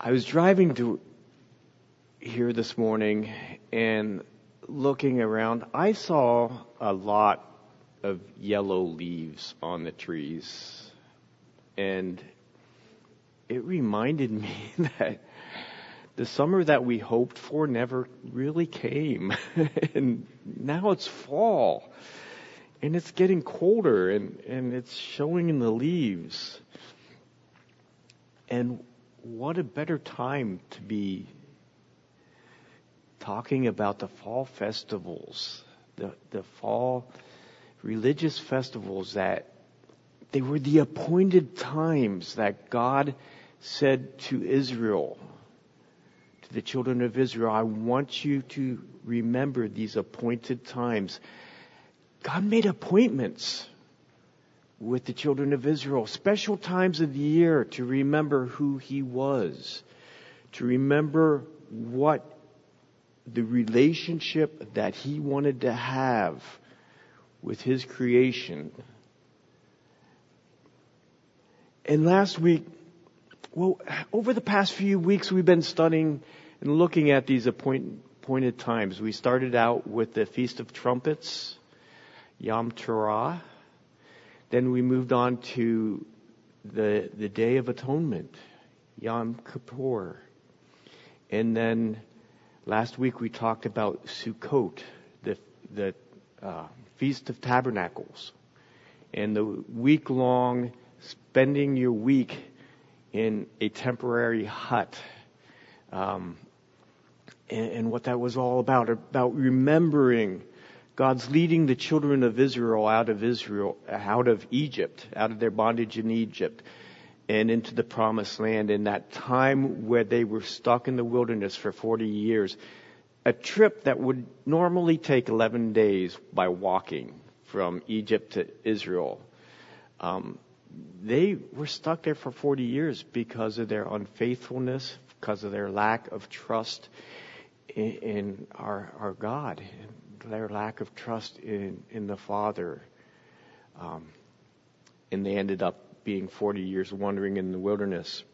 I was driving to here this morning and looking around. I saw a lot of yellow leaves on the trees, and it reminded me that the summer that we hoped for never really came. And now it's fall, and it's getting colder, and it's showing in the leaves. And what a better time to be talking about the fall festivals, the fall religious festivals, that they were the appointed times that God said to Israel, to the children of Israel, I want you to remember these appointed times. God made appointments with the children of Israel, special times of the year to remember who He was, to remember what the relationship that He wanted to have with His creation. And last week, over the past few weeks, we've been studying and looking at these appointed times. We started out with the Feast of Trumpets, Yom Teruah. Then we moved on to the Day of Atonement, Yom Kippur. And then last week we talked about Sukkot, the Feast of Tabernacles, and the week-long spending your week in a temporary hut, and what that was all about remembering God's leading the children of Israel out of Egypt, out of their bondage in Egypt, and into the promised land, in that time where they were stuck in the wilderness for 40 years. A trip that would normally take 11 days by walking from Egypt to Israel. They were stuck there for 40 years because of their unfaithfulness, because of their lack of trust in our God, their lack of trust in the Father. And they ended up being 40 years wandering in the wilderness.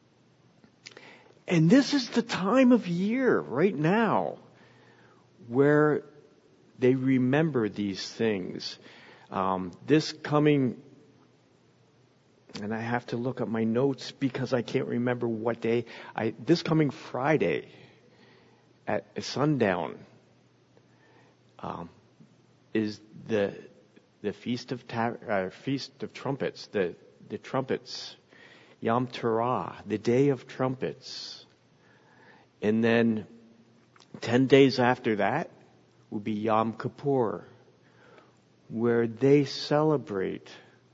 And this is the time of year right now where they remember these things. This coming, and I have to look at my notes because I can't remember what day. This coming Friday at sundown is the Feast of Trumpets, the trumpets, Yom Teruah, the Day of Trumpets. And then 10 days after that will be Yom Kippur, where they celebrate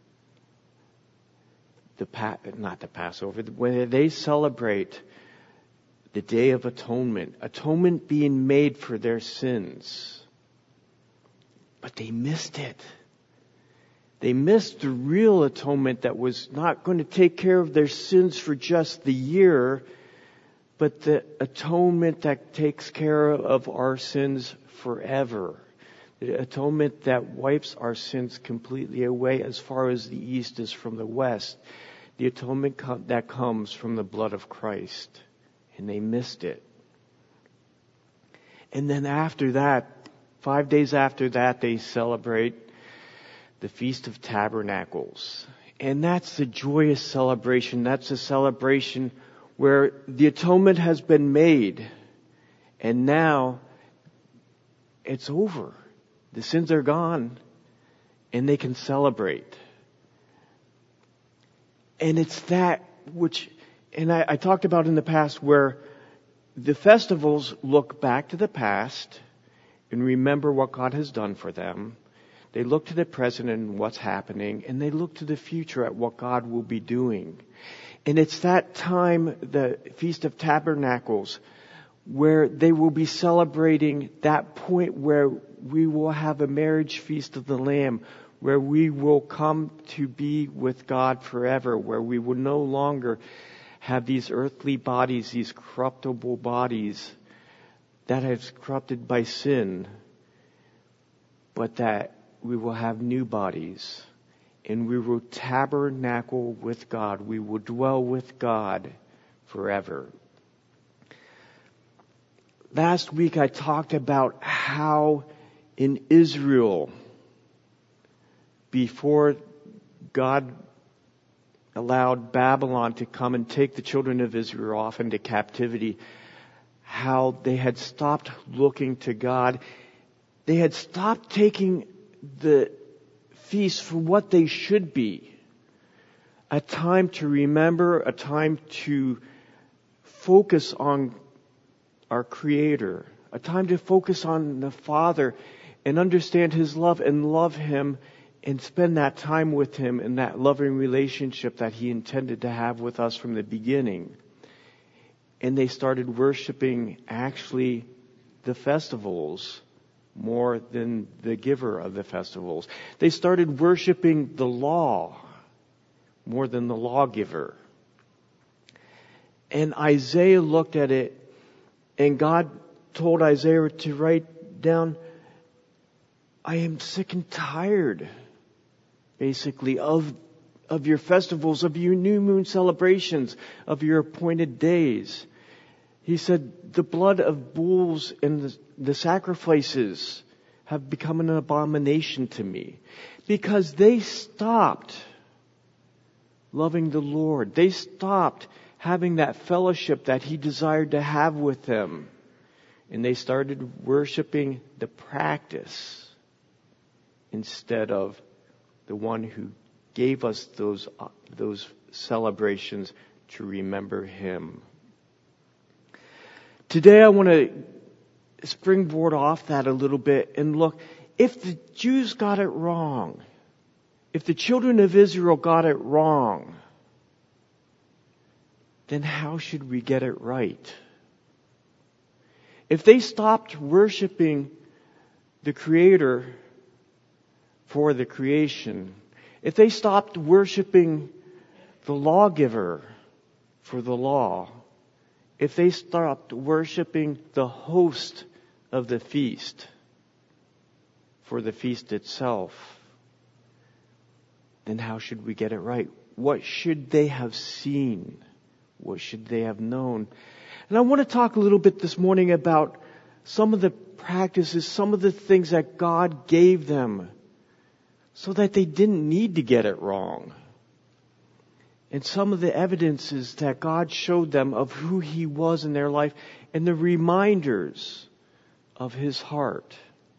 not the Passover, where they celebrate the Day of Atonement being made for their sins. But they missed it. They missed the real atonement that was not going to take care of their sins for just the year, but the atonement that takes care of our sins forever. The atonement that wipes our sins completely away as far as the east is from the west. The atonement that comes from the blood of Christ. And they missed it. And then after that, 5 days after that, they celebrate the Feast of Tabernacles. And that's the joyous celebration. That's a celebration where the atonement has been made. And now it's over. The sins are gone. And they can celebrate. And it's that which, and I talked about in the past, where the festivals look back to the past and remember what God has done for them. They look to the present and what's happening, and they look to the future at what God will be doing. And it's that time, the Feast of Tabernacles, where they will be celebrating that point where we will have a marriage feast of the Lamb, where we will come to be with God forever, where we will no longer have these earthly bodies, these corruptible bodies that have corrupted by sin, but that we will have new bodies, and we will tabernacle with God. We will dwell with God forever. last week I talked about how in Israel, before God allowed Babylon to come and take the children of Israel off into captivity, how they had stopped looking to God. They had stopped taking the feast for what they should be. A time to remember, a time to focus on our Creator, a time to focus on the Father and understand His love and love Him and spend that time with Him in that loving relationship that He intended to have with us from the beginning. And they started worshiping actually the festivals more than the giver of the festivals. They started worshiping the law more than the lawgiver. And Isaiah looked at it, and God told Isaiah to write down, I am sick and tired, basically, of your festivals, of your new moon celebrations, of your appointed days. He said, the blood of bulls and the sacrifices have become an abomination to me. Because they stopped loving the Lord. They stopped having that fellowship that He desired to have with them. And they started worshiping the practice instead of the one who gave us those celebrations to remember Him. Today I want to springboard off that a little bit and look, if the Jews got it wrong, if the children of Israel got it wrong, then how should we get it right? If they stopped worshiping the Creator for the creation, if they stopped worshiping the lawgiver for the law, if they stopped worshiping the host of the feast for the feast itself, then how should we get it right? What should they have seen? What should they have known? And I want to talk a little bit this morning about some of the practices, some of the things that God gave them so that they didn't need to get it wrong. And some of the evidences that God showed them of who He was in their life and the reminders of His heart.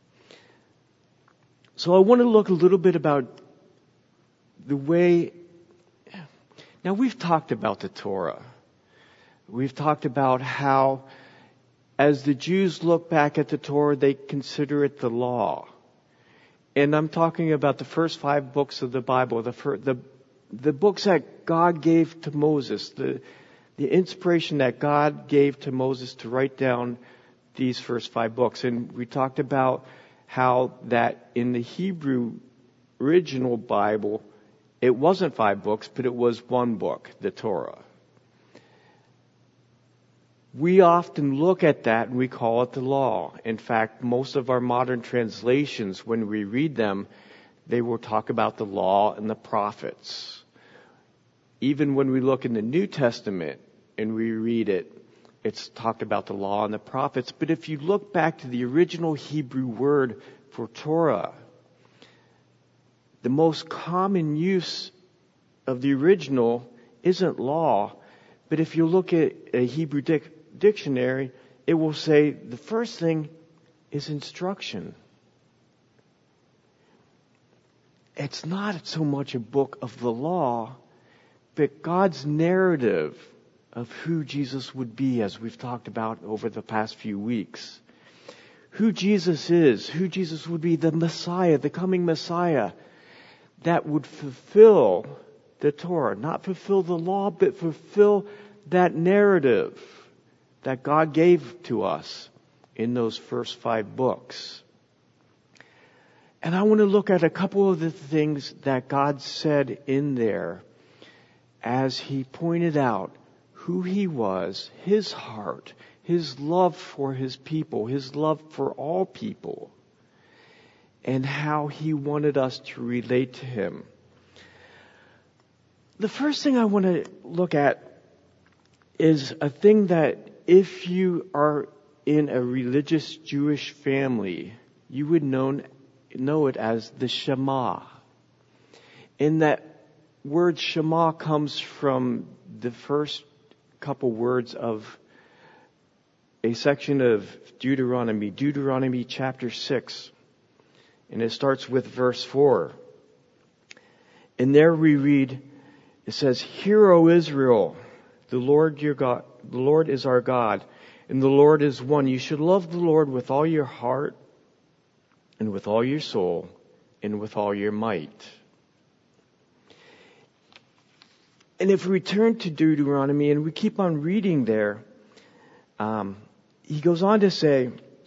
So I want to look a little bit about the way. Now we've talked about the Torah. We've talked about how as the Jews look back at the Torah, they consider it the law. And I'm talking about the first 5 books of the Bible, the books that God gave to Moses, the inspiration that God gave to Moses to write down these first 5 books. And we talked about how that in the Hebrew original Bible, it wasn't 5 books, but it was 1 book, the Torah. We often look at that and we call it the law. In fact, most of our modern translations, when we read them, they will talk about the law and the prophets. Even when we look in the New Testament and we read it, it's talked about the law and the prophets. But if you look back to the original Hebrew word for Torah, the most common use of the original isn't law, but if you look at a Hebrew dictionary, it will say the first thing is instruction. It's not so much a book of the law, but God's narrative of who Jesus would be, as we've talked about over the past few weeks. Who Jesus is, who Jesus would be, the Messiah, the coming Messiah, that would fulfill the Torah. Not fulfill the law, but fulfill that narrative that God gave to us in those first 5 books. And I want to look at a couple of the things that God said in there as He pointed out who He was, His heart, His love for His people, His love for all people, and how He wanted us to relate to Him. The first thing I want to look at is a thing that if you are in a religious Jewish family, you would know it as the Shema. And that word Shema comes from the first couple words of a section of Deuteronomy chapter 6. And it starts with verse 4. And there we read, it says, "Hear, O Israel, the Lord your God, the Lord is our God, and the Lord is one. You should love the Lord with all your heart, and with all your soul, and with all your might." And if we turn to Deuteronomy and we keep on reading there, he goes on to say,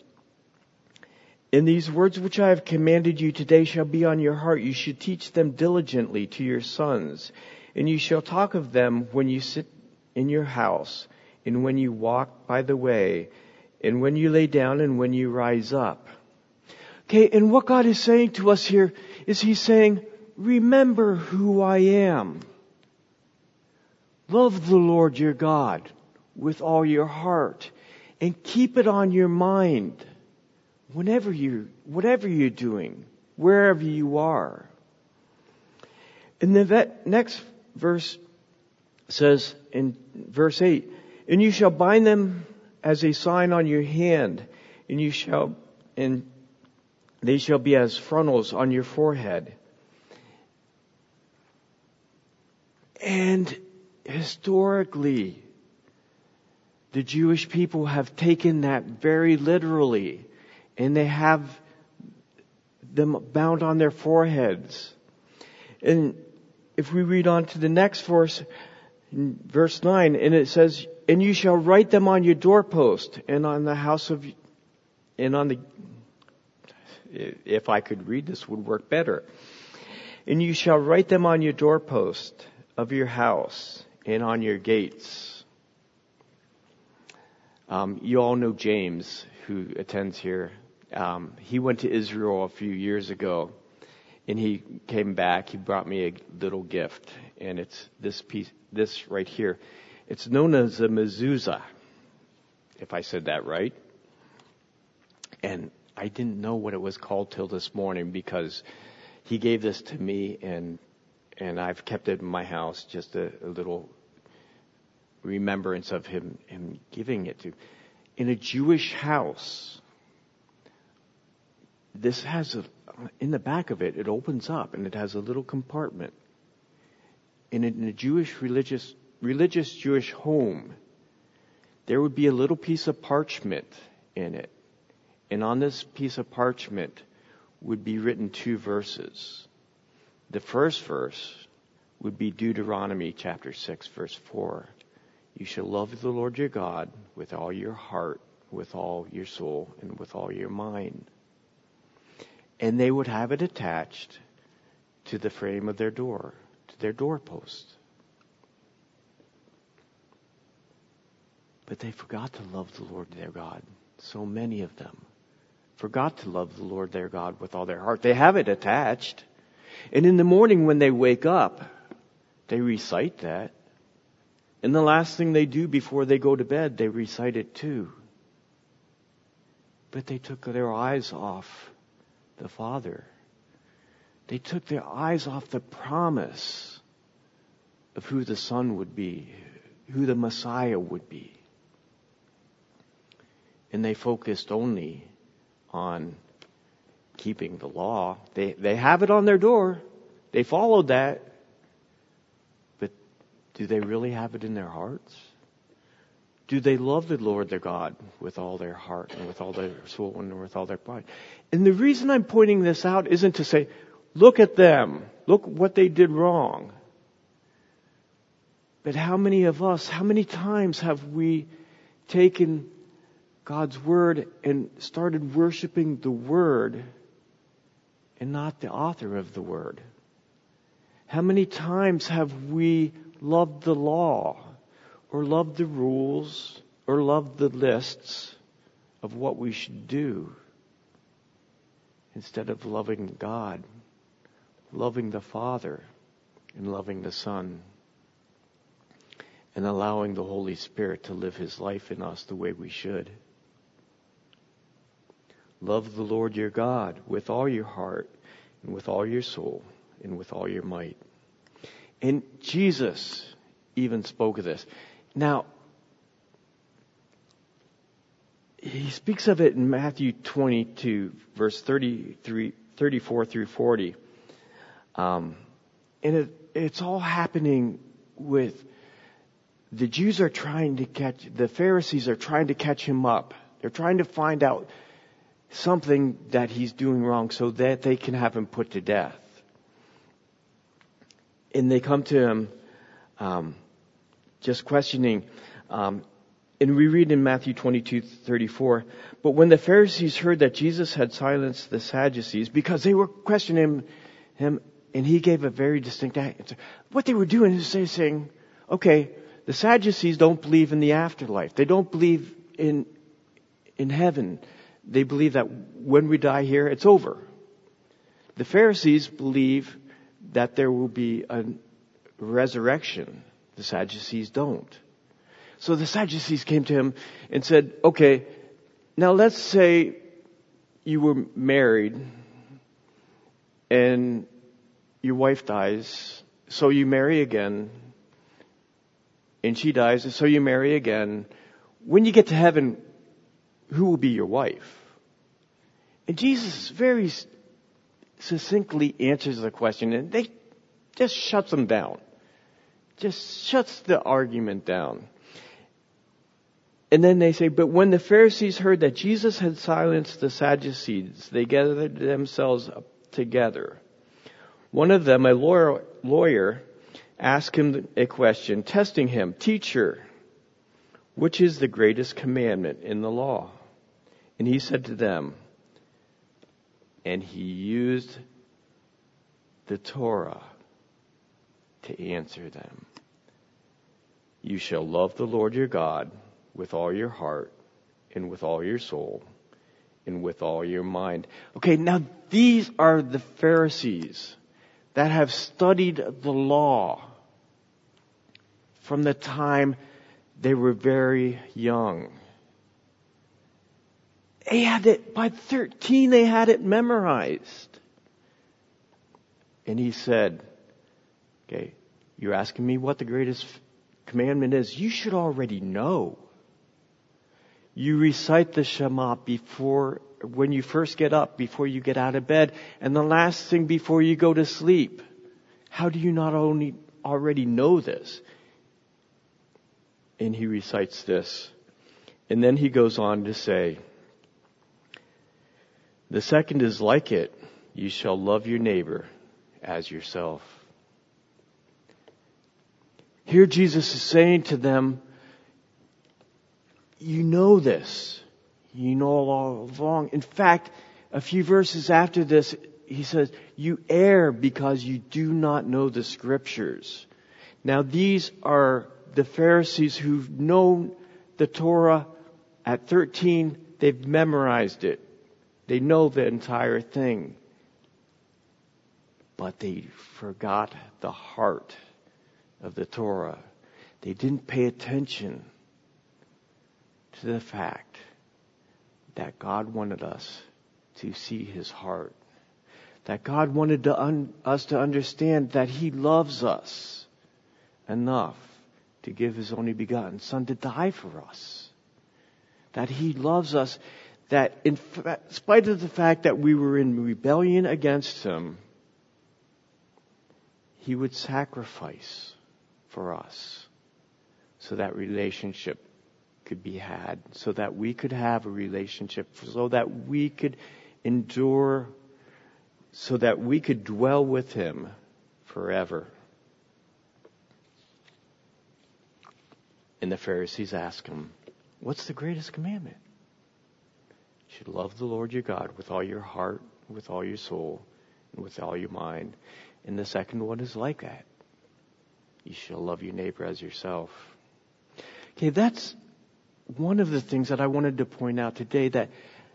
"And these words which I have commanded you today shall be on your heart. You should teach them diligently to your sons. And you shall talk of them when you sit in your house, and when you walk by the way, and when you lay down, and when you rise up." Okay, and what God is saying to us here is He's saying, remember who I am. Love the Lord your God with all your heart, and keep it on your mind whatever you're doing, wherever you are. And the next verse says in verse 8, "And you shall bind them as a sign on your hand, and they shall be as frontals on your forehead." And historically, the Jewish people have taken that very literally, and they have them bound on their foreheads. And if we read on to the next verse, in verse 9, and it says, "And you shall write them on your doorpost and on the house of," and on the, if I could read this would work better. "And you shall write them on your doorpost of your house and on your gates." You all know James, who attends here. He went to Israel a few years ago, and he came back. He brought me a little gift, and it's this right here. It's known as a mezuzah, if I said that right. And I didn't know what it was called till this morning, because he gave this to me, and I've kept it in my house, just a little remembrance of him giving it to. In a Jewish house, this has in the back of it, it opens up and it has a little compartment. And in a Jewish religious Jewish home, there would be a little piece of parchment in it. And on this piece of parchment would be written 2 verses. The first verse would be Deuteronomy chapter 6, verse 4. "You shall love the Lord your God with all your heart, with all your soul, and with all your mind." And they would have it attached to the frame of their door, to their doorpost. But they forgot to love the Lord their God. So many of them forgot to love the Lord their God with all their heart. They have it attached. And in the morning when they wake up, they recite that. And the last thing they do before they go to bed, they recite it too. But they took their eyes off the Father. They took their eyes off the promise of who the Son would be, who the Messiah would be. And they focused only on keeping the law. They have it on their door. They followed that. But do they really have it in their hearts? Do they love the Lord their God with all their heart and with all their soul and with all their mind? And the reason I'm pointing this out isn't to say, look at them. Look what they did wrong. But how many times have we taken God's Word and started worshiping the Word and not the author of the Word? How many times have we loved the law or loved the rules or loved the lists of what we should do instead of loving God, loving the Father, and loving the Son, and allowing the Holy Spirit to live His life in us the way we should? Love the Lord your God with all your heart and with all your soul and with all your might. And Jesus even spoke of this. Now, he speaks of it in Matthew 22, verse 34 through 40. And it's all happening with the Jews the Pharisees are trying to catch him up. They're trying to find out something that he's doing wrong so that they can have him put to death. And they come to him just questioning. And we read in Matthew 22:34, but when the Pharisees heard that Jesus had silenced the Sadducees, because they were questioning him, and he gave a very distinct answer. What they were doing is saying, okay, the Sadducees don't believe in the afterlife. They don't believe in heaven. They believe that when we die here, it's over. The Pharisees believe that there will be a resurrection. The Sadducees don't. So the Sadducees came to him and said, okay, now let's say you were married and your wife dies, so you marry again, and she dies, and so you marry again. When you get to heaven, who will be your wife? And Jesus very succinctly answers the question, and they just shuts them down. Just shuts the argument down. And then they say, but when the Pharisees heard that Jesus had silenced the Sadducees, they gathered themselves up together. One of them, a lawyer, asked him a question, testing him, "Teacher, which is the greatest commandment in the law?" And he said to them, and he used the Torah to answer them. You shall love the Lord your God with all your heart and with all your soul and with all your mind. Okay, now these are the Pharisees that have studied the law from the time they were very young. They had it, by 13 they had it memorized. And he said, okay, you're asking me what the greatest commandment is. You should already know. You recite the Shema when you first get up, before you get out of bed, and the last thing before you go to sleep. How do you not only already know this? And he recites this. And then he goes on to say, the second is like it. You shall love your neighbor as yourself. Here Jesus is saying to them, you know this. You know all along. In fact, a few verses after this, he says, you err because you do not know the Scriptures. Now these are the Pharisees who've known the Torah at 13. They've memorized it. They know the entire thing. But they forgot the heart of the Torah. They didn't pay attention to the fact that God wanted us to see His heart. That God wanted us to understand that He loves us enough to give His only begotten Son to die for us. That He loves us, that in spite of the fact that we were in rebellion against Him, He would sacrifice for us so that relationship could be had, so that we could have a relationship, so that we could endure, so that we could dwell with Him forever. And the Pharisees ask Him, what's the greatest commandment? You should love the Lord your God with all your heart, with all your soul, and with all your mind. And the second one is like that. You shall love your neighbor as yourself. Okay, that's one of the things that I wanted to point out today, that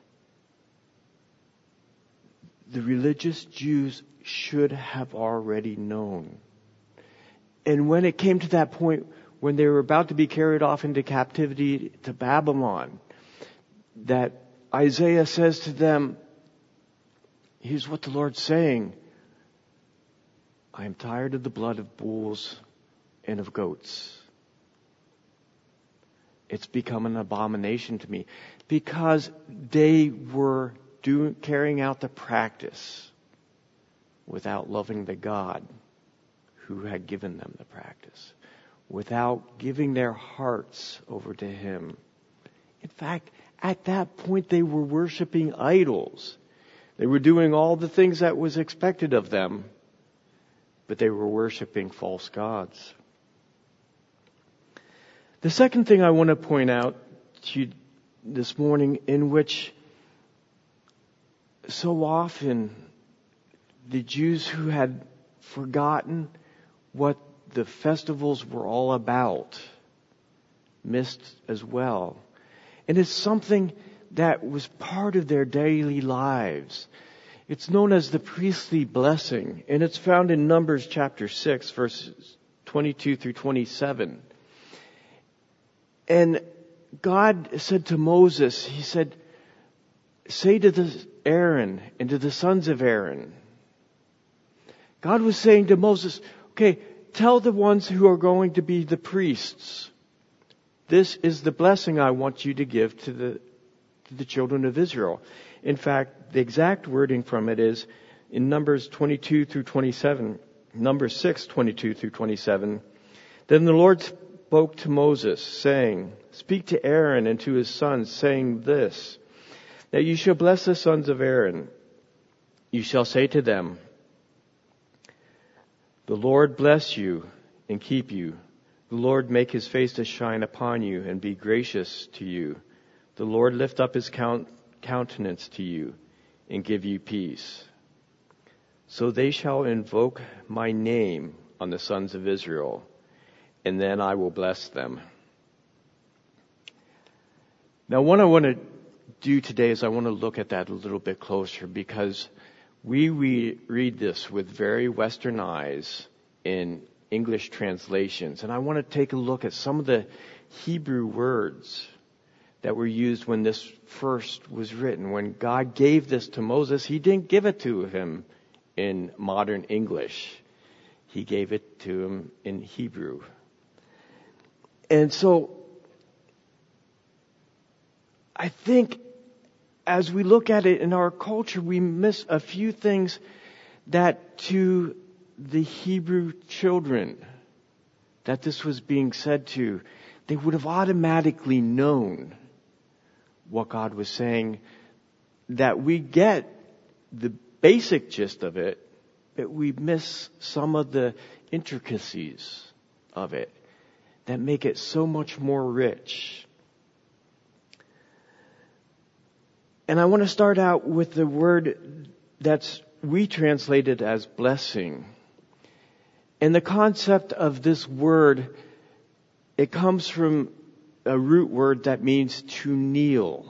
the religious Jews should have already known. And when it came to that point, when they were about to be carried off into captivity to Babylon, that Isaiah says to them, here's what the Lord's saying. I am tired of the blood of bulls and of goats. It's become an abomination to me because they were carrying out the practice without loving the God who had given them the practice, without giving their hearts over to Him. In fact, at that point they were worshiping idols. They were doing all the things that was expected of them, but they were worshiping false gods. The second thing I want to point out to you this morning, in which so often the Jews who had forgotten what the festivals were all about missed as well. And it's something that was part of their daily lives. It's known as the priestly blessing, and it's found in Numbers chapter 6, verses 22 through 27. And God said to Moses, He said, say to Aaron and to the sons of Aaron. God was saying to Moses, okay, tell the ones who are going to be the priests, this is the blessing I want you to give to the children of Israel. In fact, the exact wording from it is in Numbers 22 through 27, Numbers 6, 22 through 27. Then the Lord spoke to Moses, saying, speak to Aaron and to his sons, saying this, that you shall bless the sons of Aaron. You shall say to them, the Lord bless you and keep you. The Lord make His face to shine upon you and be gracious to you. The Lord lift up His countenance to you and give you peace. So they shall invoke my name on the sons of Israel, and then I will bless them. Now, what I want to do today is I want to look at that a little bit closer, because we read this with very Western eyes in English translations. And I want to take a look at some of the Hebrew words that were used when this first was written. When God gave this to Moses, He didn't give it to him in modern English. He gave it to him in Hebrew. And so I think as we look at it in our culture, we miss a few things that to the Hebrew children that this was being said to, they would have automatically known what God was saying, that we get the basic gist of it, but we miss some of the intricacies of it that make it so much more rich. And I want to start out with the word that's we translated as blessing. And the concept of this word, it comes from a root word that means to kneel.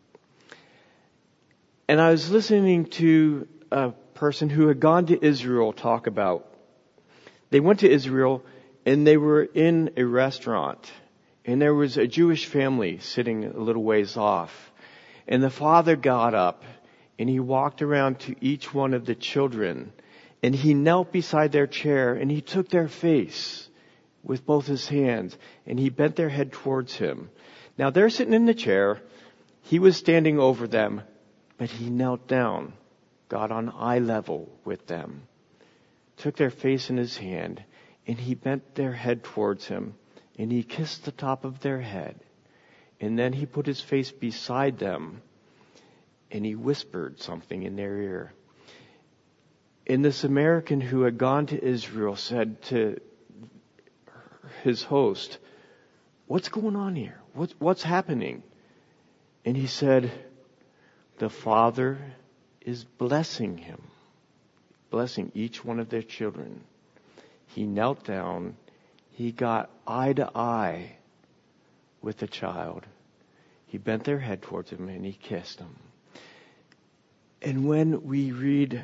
And I was listening to a person who had gone to Israel talk about, they went to Israel and they were in a restaurant, and there was a Jewish family sitting a little ways off. And the father got up and he walked around to each one of the children, and he knelt beside their chair and he took their face with both his hands and he bent their head towards him. Now they're sitting in the chair. He was standing over them, but he knelt down, got on eye level with them, took their face in his hand, and he bent their head towards him and he kissed the top of their head. And then he put his face beside them and he whispered something in their ear. And this American who had gone to Israel said to his host, "What's going on here? What's happening?" And he said, "The Father is blessing him, blessing each one of their children." He knelt down. He got eye to eye with the child. He bent their head towards him and he kissed them. And when we read,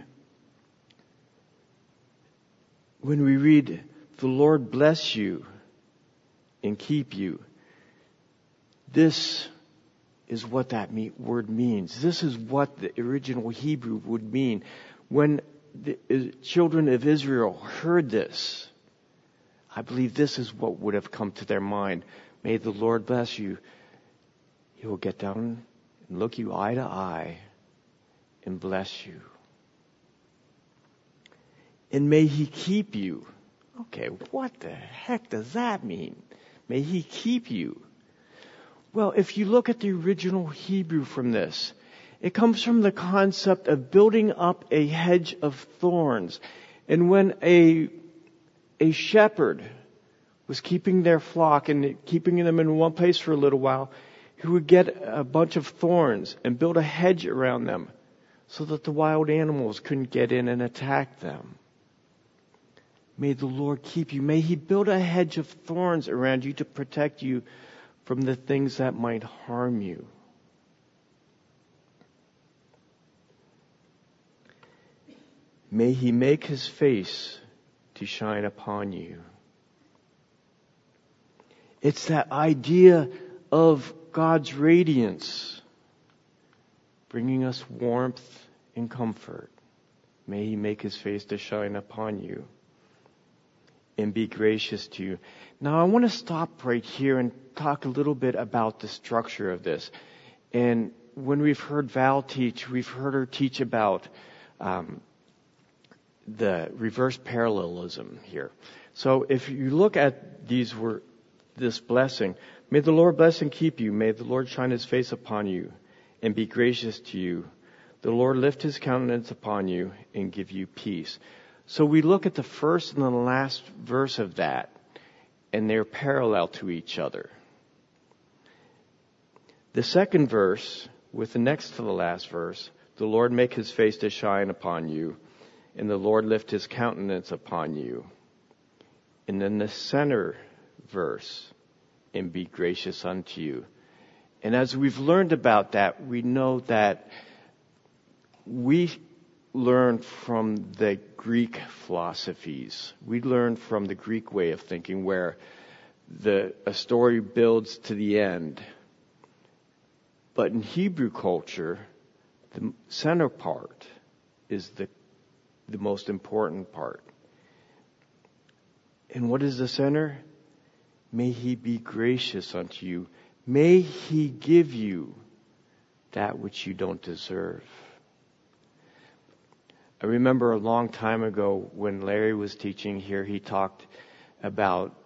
"The Lord bless you and keep you," this is what that word means. This is what the original Hebrew would mean. When the children of Israel heard this, I believe this is what would have come to their mind. May the Lord bless you. He will get down and look you eye to eye and bless you. And may He keep you. Okay, what the heck does that mean? May He keep you. Well, if you look at the original Hebrew from this, it comes from the concept of building up a hedge of thorns. And when a shepherd was keeping their flock and keeping them in one place for a little while, he would get a bunch of thorns and build a hedge around them so that the wild animals couldn't get in and attack them. May the Lord keep you. May He build a hedge of thorns around you to protect you from the things that might harm you. May He make His face to shine upon you. It's that idea of God's radiance bringing us warmth and comfort. May He make His face to shine upon you and be gracious to you. Now I want to stop right here and talk a little bit about the structure of this. And when we've heard Val teach, we've heard her teach about the reverse parallelism here. So if you look at this blessing, may the Lord bless and keep you. May the Lord shine His face upon you and be gracious to you. The Lord lift His countenance upon you and give you peace. So we look at the first and the last verse of that, and they're parallel to each other. The second verse, with the next to the last verse, the Lord make His face to shine upon you, and the Lord lift His countenance upon you. And then the center verse, and be gracious unto you. And as we've learned about that, we know that we learn from the Greek philosophies. We learn from the Greek way of thinking where a story builds to the end. But in Hebrew culture, the center part is the most important part. And what is the center? May He be gracious unto you. May He give you that which you don't deserve. I remember a long time ago when Larry was teaching here, he talked about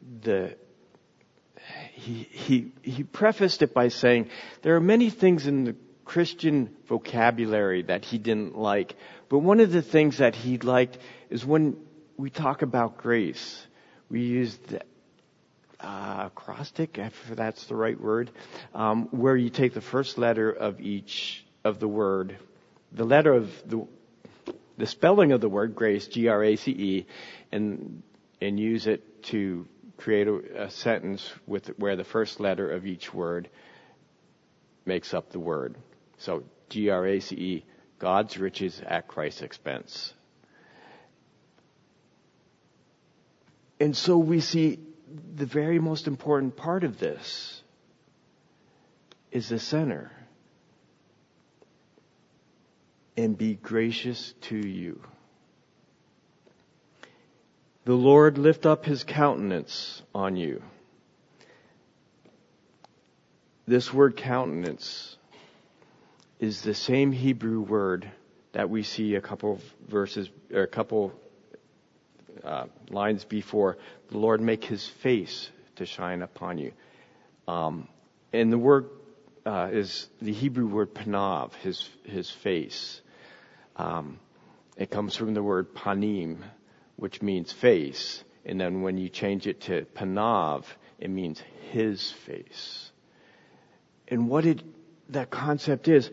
he prefaced it by saying there are many things in the Christian vocabulary that he didn't like, but one of the things that he liked is when we talk about grace, we use the acrostic, if that's the right word, where you take the first letter of each of the word, the letter of the spelling of the word grace, G-R-A-C-E, and use it to create a sentence where the first letter of each word makes up the word. So G-R-A-C-E, God's riches at Christ's expense. And so we see the very most important part of this is the center. And be gracious to you. The Lord lift up His countenance on you. This word countenance is the same Hebrew word that we see a couple verses or a couple lines before. The Lord make His face to shine upon you. And the word is the Hebrew word panav, His face. It comes from the word panim, which means face. And then when you change it to panav, it means His face. And what that concept is,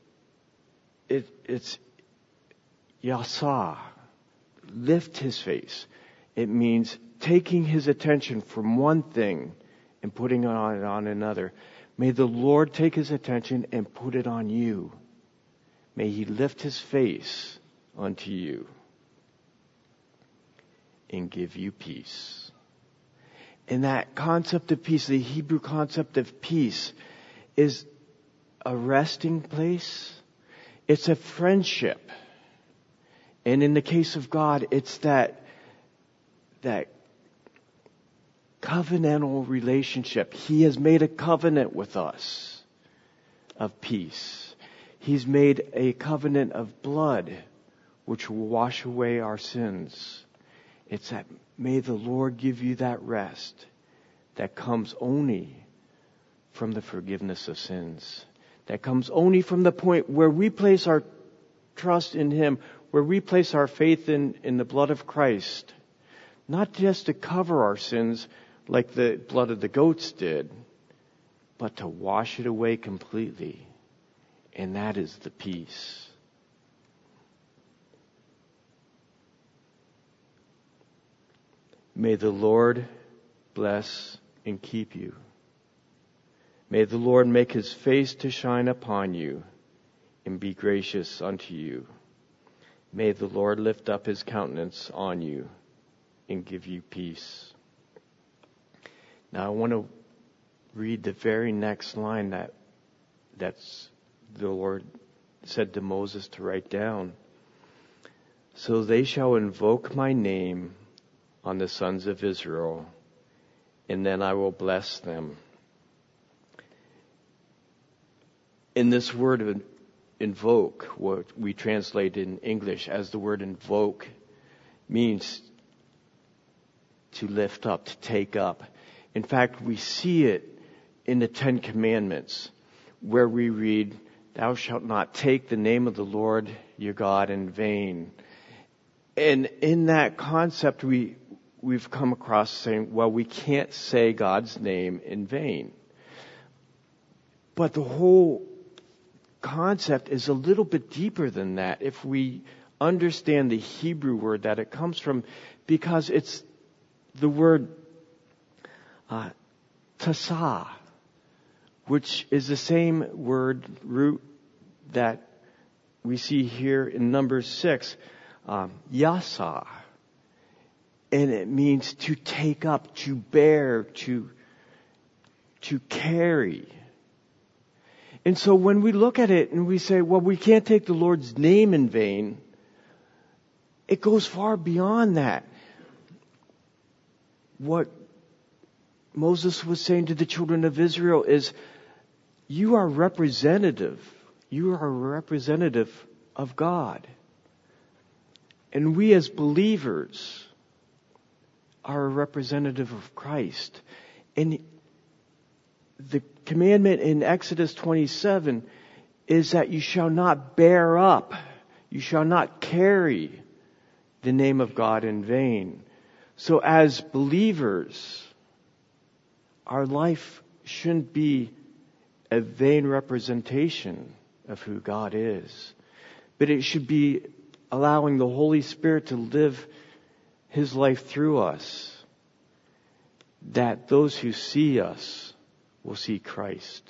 it's yasa, lift His face. It means taking His attention from one thing and putting it on another. May the Lord take His attention and put it on you. May He lift His face unto you and give you peace. And that concept of peace, the Hebrew concept of peace, is a resting place. It's a friendship. And in the case of God, it's that covenantal relationship. He has made a covenant with us of peace. He's made a covenant of blood, which will wash away our sins. It's that may the Lord give you that rest that comes only from the forgiveness of sins. That comes only from the point where we place our trust in Him, where we place our faith in the blood of Christ. Not just to cover our sins like the blood of the goats did, but to wash it away completely. And that is the peace. May the Lord bless and keep you. May the Lord make His face to shine upon you and be gracious unto you. May the Lord lift up His countenance on you and give you peace. Now I want to read the very next line that's the Lord said to Moses to write down. So they shall invoke my name on the sons of Israel, and then I will bless them. In this word of invoke, what we translate in English as the word invoke, means to lift up, to take up. In fact, we see it in the Ten Commandments, where we read, "Thou shalt not take the name of the Lord your God in vain." And in that concept, we've come across saying, well, we can't say God's name in vain. But the whole concept is a little bit deeper than that if we understand the Hebrew word that it comes from, because it's the word tasa, which is the same word root that we see here in Numbers 6, yasa. And it means to take up, to bear, to carry. And so when we look at it and we say, well, we can't take the Lord's name in vain, it goes far beyond that. What Moses was saying to the children of Israel is, you are representative. You are a representative of God. And we as believers are a representative of Christ. And the commandment in Exodus 27 is that you shall not bear up, you shall not carry the name of God in vain. So as believers, our life shouldn't be a vain representation of who God is, but it should be allowing the Holy Spirit to live His life through us, that those who see us will see Christ.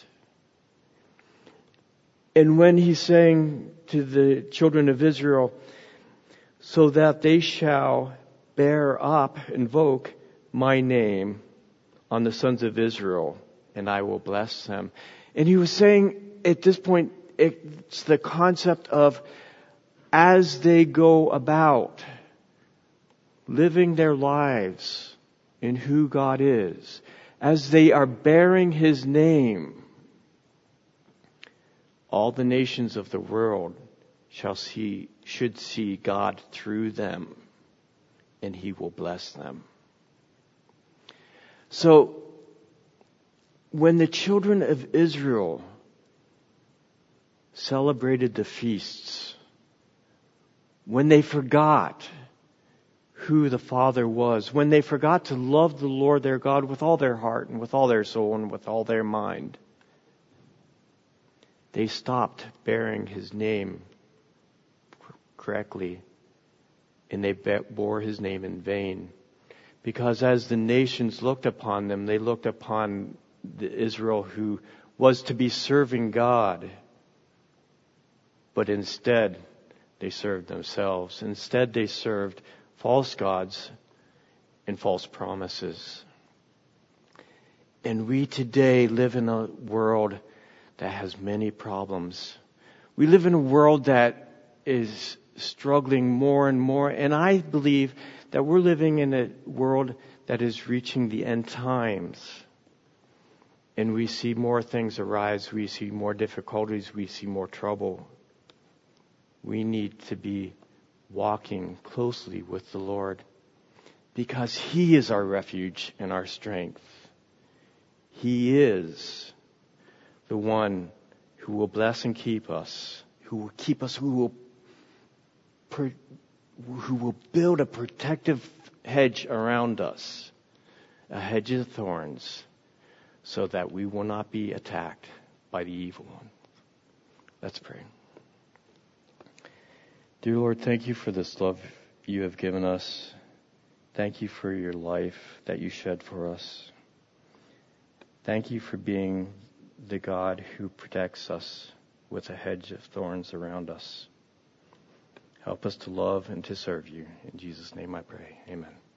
And when He's saying to the children of Israel, so that they shall bear up, invoke my name on the sons of Israel, and I will bless them. And He was saying at this point, it's the concept of as they go about living their lives in who God is, as they are bearing His name, all the nations of the world should see God through them, and He will bless them. So, when the children of Israel celebrated the feasts, when they forgot who the Father was, when they forgot to love the Lord their God with all their heart and with all their soul and with all their mind, they stopped bearing His name correctly, and they bore His name in vain. Because as the nations looked upon them, they looked upon the Israel who was to be serving God, but instead they served themselves. Instead they served false gods and false promises. And we today live in a world that has many problems. We live in a world that is struggling more and more, and I believe that we're living in a world that is reaching the end times. And we see more things arise, we see more difficulties, we see more trouble. We need to be walking closely with the Lord because He is our refuge and our strength. He is the one who will bless and keep us, who will keep us, who will build a protective hedge around us, a hedge of thorns, so that we will not be attacked by the evil one. Let's pray. Dear Lord, thank you for this love you have given us. Thank you for your life that you shed for us. Thank you for being the God who protects us with a hedge of thorns around us. Help us to love and to serve you. In Jesus' name I pray. Amen.